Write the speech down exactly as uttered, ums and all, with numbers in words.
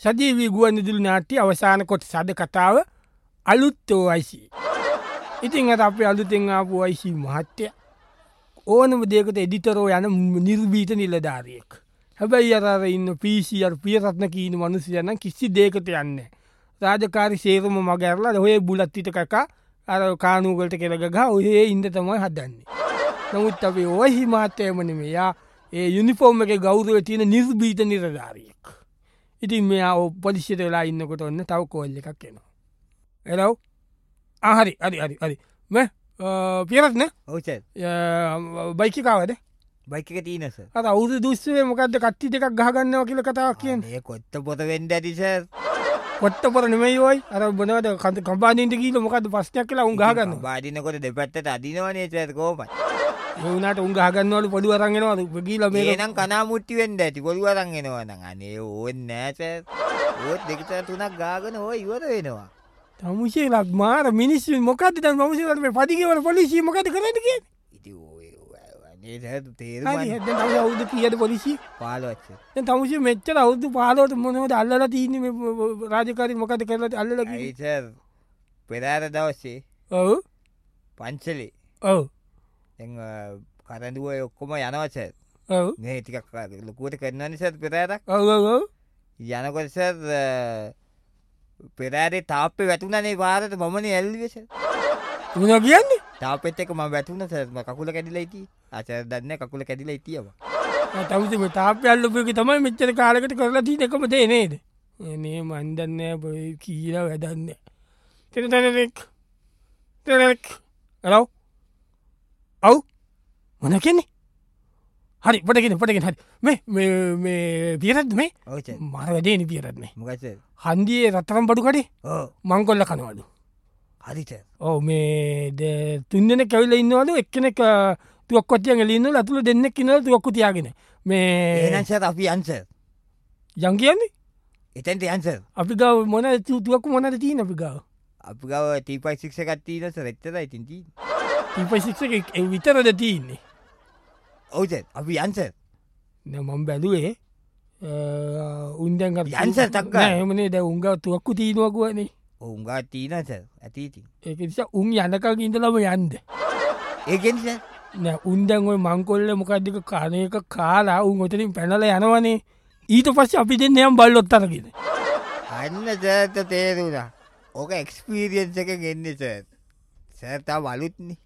සජීවී ගුවන්විදුලි නාට්‍ය අවසාන කොටස අද කතාව අලුත් ඔයිසි. ඉතින් අද අපි අලුතෙන් ආපු ඔයිසි මහත්තයා ඕනම දෙයකට එඩිටරෝ යන නිර්භීත නිලධාරියෙක්. හැබැයි අර අර ඉන්න පීසී අර පියරත්න කීන මිනිස්සු යන කිසි දෙයකට යන්නේ නැහැ. රාජකාරි සේරම මග ඇරලා ඔය බුලත් පිට කකා අර කාණු වලට කෙල ගගා ඔය ඉන්න තමයි හදන්නේ. නමුත් අපි ඔයිසි මහත්තයාම නෙමෙයි. යා ඒ යුනිෆෝම් එකේ ගෞරවය තියෙන නිර්භීත නිලධාරියෙක්. ඉතින් මෙයා පොලිසියට වෙලා ඉන්නකොට ඔන්න තව කෝල් එකක් එනවා. හෙලෝ. ආ හරි හරි හරි හරි. මේ පියරත්න ඔව් සර්. බයික් එක ආවද? බයික් එක තියෙනවා සර්. අර අවුරුදු දුස්සේ මොකද්ද කට්ටි දෙකක් ගහගන්නවා කියලා කතාවක් කියන්නේ. මේ කොත්ත පොත වෙන්න ඇති සර්. කොත්ත පොර නෙමෙයි ඔයි. අර මොනවද කම්පානින්ට ගිහින් මොකද්ද ප්‍රශ්නයක් කියලා උන් ගහගන්නවා. බාදිනකොට දෙපැත්තට අදිනවනේ සර් කොහොමද? ඒ වුණාට උන් ගහගන්නවලු පොඩි අරන් එනවා ගිහිලා මේක. එහෙනම් කනා මුට්ටි වෙන්න ඇති. පොඩි අරන් එනවා නම් අනේ ඕන්නේ නෑ සර්. ඕත් දෙක තුනක් ගාගෙන ඔය ඉවර වෙනවා. තමුසේලක් මාර මිනිස්සු මොකද්ද දැන් මමුසේලට මේ පදිගේ වල පොලිසිය මොකද්ද කරන්නේ කියන්නේ? ඉතින් ඔය අනේ සර් හරි තේරුම් දැන් තමුසේ අවුරුදු කීයද පොලිසිය? පහළොවක් සර්. දැන් තමුසේ මෙච්චර අවුරුදු පහළොවට මොනවද අල්ලලා තින්නේ මේ රාජකාරී මොකද්ද කරලා අල්ලලා අයි කිව්වේ? සර් පෙරාර දවසේ ඔව් පන්සලේ ඔව් දැන් කරඬුව ඔක්කොම යනවා සර්. ඔව් මේ ටිකක් ලොකුවට කරනවනේ සර් පෙරාරක්. ඔව් ඔව් ඔව් යනකොට සර් පෙරාරේ තාප්පේ වැටුණනේ පාරට මමනේ ඇල්ලුවේ සර්. මොනවා කියන්නේ? තාප්පෙත් එක මම වැටුණා සර්. මම කකුල කැඩිලා හිටියේ. ආ සර් දන්නේ කකුල කැඩිලා හිටියව. තමුසේ මේ තාප්පේ අල්ලපු එකේ තමයි මෙච්චර කාලයකට කරලා තියෙන එකම දේ නේද? එනේ මන් දන්නේ බොයි කීලා වැඩන්නේ. තෙන තෙනෙක්. තෙනෙක්. හලෝ. ඔව්. මොන කියන්නේ? හරි පොඩකින් පොඩකින් හරි. මේ මේ මේ පියරත්න මේ ඔව් සර්. මාර වැඩේනේ පියරත්න මේ. මොකද සර්? හන්දියේ රත්තරන් බඩු කඩේ ඔව්. මංකොල්ල කනවලු. හරි සර්. ඔව් මේ තුන් දෙනෙක් ඇවිල්ලා ඉන්නවලු එක්කෙනෙක් තුවක්කුව තියන් එළිය ඉන්නවලු අතුල දෙන්නෙක් ඉන්නවලු තුවක්කුව තියාගෙන. මේ එහෙනම් සර් අපි යන් සර්. යන් කියන්නේ එතෙන්ට යන් සර්. අපි ගාව මොනවද තුවක්කුව මොනවද තියෙන අපි ගාව? අපි ගාව ටී ෆයිව් සික්ස් එකක් තියෙනවා සර්. එච්චරයි ඉතින් තියෙන්නේ. ටී ෆයිව් සික්ස් එක ඒ විතරද තියෙන්නේ? ඔව් සර්. අපි යන් සර්. නෑ මම බැලුවේ උන් දැන් අර යන් සර් තක්කා. නෑ එහෙම නේ දැන් උන් ගාව තුවක්කුව තියෙනවා ගුවනේ. ඔව් උංගා තියෙනවා සර්. ඇති ඉතින්. ඒක නිසා උන් යනකම් ඉඳලාම යන්න. ඒකෙන් සර්. නෑ උන් දැන් ওই මංකොල්ලේ මොකද්ද එක කන එක කාලා උන් ඔතනින් පැනලා යනවනේ. ඊට පස්සේ අපි දෙන්නේ යම් බල්ලොත් අරගෙන. අන්න සර්ට තේරුණා. ඕක එක්ස්පීරියන්ස් එකෙන් එන්නේ සර්. සර් තාම අලුත්නේ.